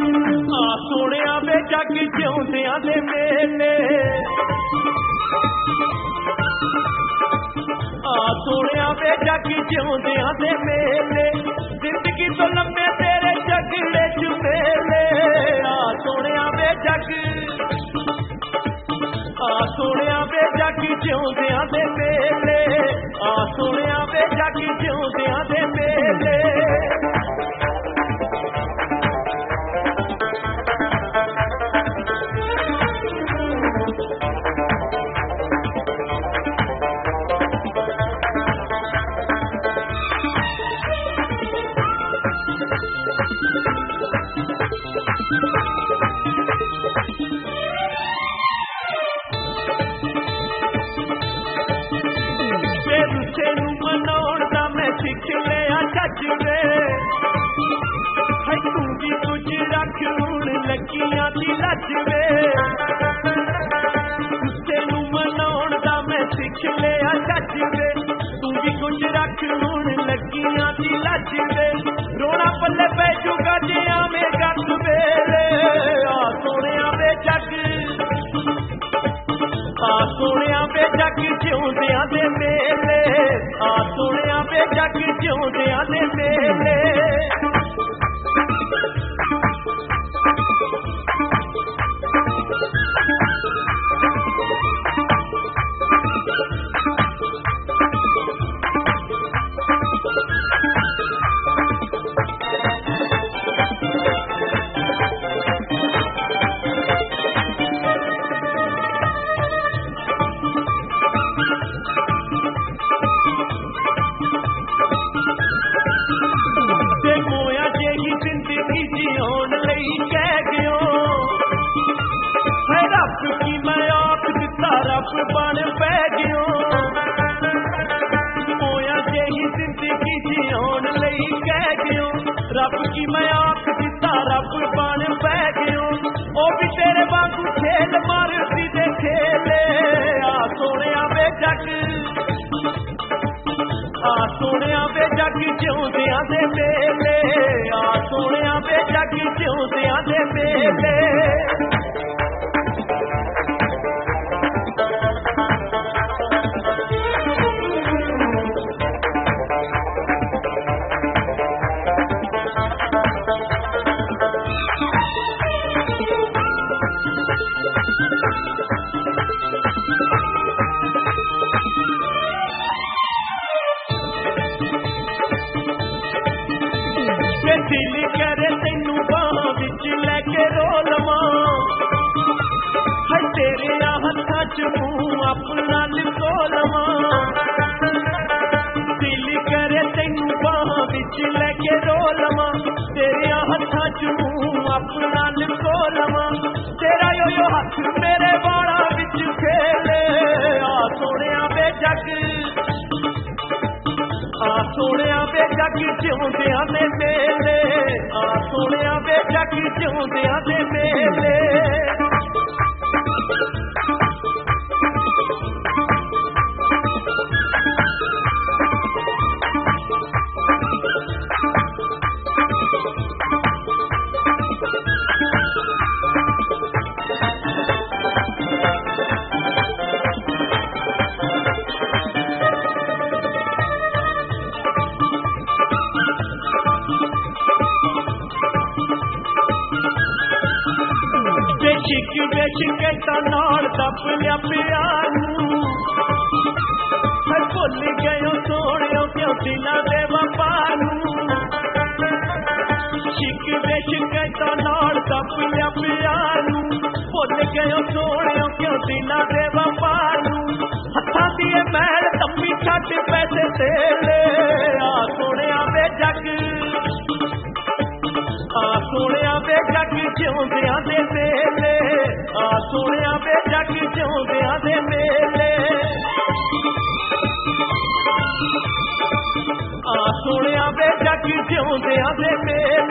सोनिया वे जग जिउंदियां दे मेले सोनिया वे जग जिउंदियां दे मेले जिंदगी तो लम्बे तेरे झगड़े च मेले सोनिया वे जग सोनिया वे जग जिउंदियां दे मेले सोनिया वे जग जिउंदियां दे मेले लगियां दी लज वे तेनू मनाउण दा मैं सिख लिया जज वे तू भी कुछ रख हुण लगियां दी लज वे रोना पल्ले पै जूगा जे आवें गत वेले सोनिया वे जग सोनिया वे जग जिउंदियां दे मेले सोनिया वे जग जिउंदियां दे मेले बन पै गयो मोया जेही जिंदगी जिउण लई कह गयो रब की मैं आख दिता रब बन पै गयो ओ भी तेरे वांगू खेल मारदी दे खेले सोनिया वे जग सोनिया वे जग जिउंदियां दे मेले सोनिया वे जग जिउंदियां दे मेले दिल करे तेनू बाह विच लैके रो लवां तेरे हत्थां च मूंह अपना लिखो लवां दिल करे तेनू बाह विच लैके रो लवां तेरे हत्थां च मूंह अपना लिखो लवां तेरा यो हथ मेरे वाला विच खेले सोनिया वे जग सोनिया वे जग जिउंदियां दे मेले सोनिया वे जग जिउंदियां दे मेले शिकता नाल दब लिया प्यार भुल गयो सोनियो क्यों दिला दे वफार शिकता नाल दब लिया प्यार भुल गयो सोनियो क्यों दिला दे वफार हत्थां दी मैल तम्मी छड्ड पैसे तेले सोनिया वे जग सोनिया वे जग जिउंदियां दे मेले सोनिया वे जग जिउंदियां दे मेले सोनिया वे जग जिउंदियां दे मेले